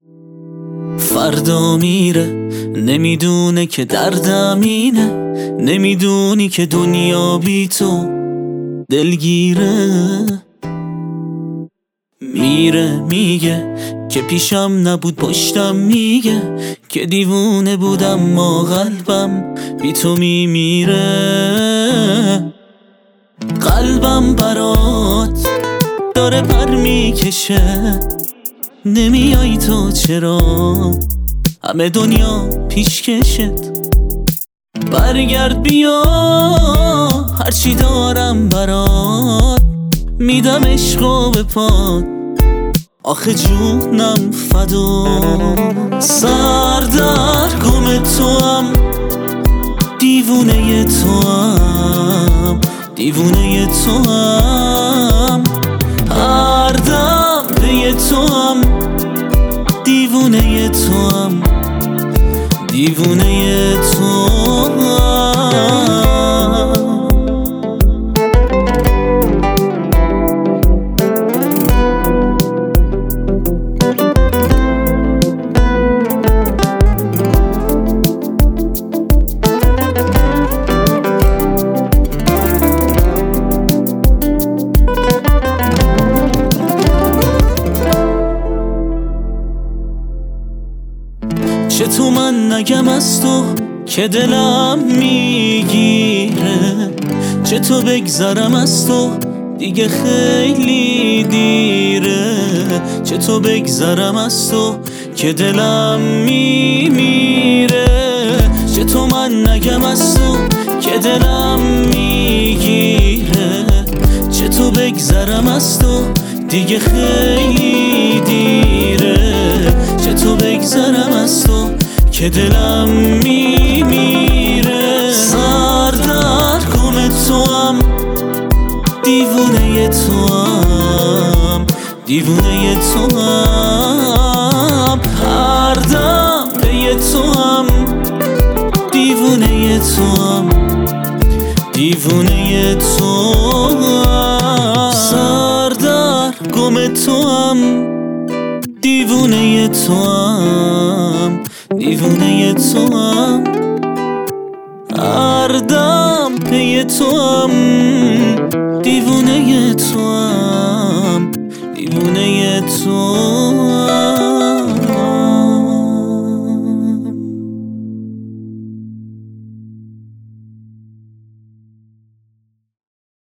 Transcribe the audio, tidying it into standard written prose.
فردا میره نمیدونه که دردم اینه، نمیدونی که دنیا بی تو دلگیره. میره میگه که پیشم نبود پشتم میگه که دیوونه بودم ما قلبم بی تو میمیره. قلبم برات داره پر میکشه، نمیای تو چرا همه دنیا پیشکشت. برگرد بیا هرچی دارم برات میدم عشقو به پات، آخه جونم فدا. سردرگم توام دیوونه توام، دیوونه توام، هر دم پی توام، دیوونه توام، دیوونه توام. چطور من نگم از تو که دلم میگیره، چطور بگذرم از تو دیگه خیلی دیره، چطور بگذرم از تو که دلم میمیره. چطور من نگم از تو که دلم میگیره، چطور بگذرم از تو دیگه خیلی دیره، چطور بگذرم از تو که دلم میمیره. سردرگم توام دیوونه توام، دیوونه توام، هر دم پی توام، دیوونه توام، دیوونه توام. سردرگم توام دیوونه توام، دیوونه توام، هر دم پی توام، دیوونه توام، دیوونه توام.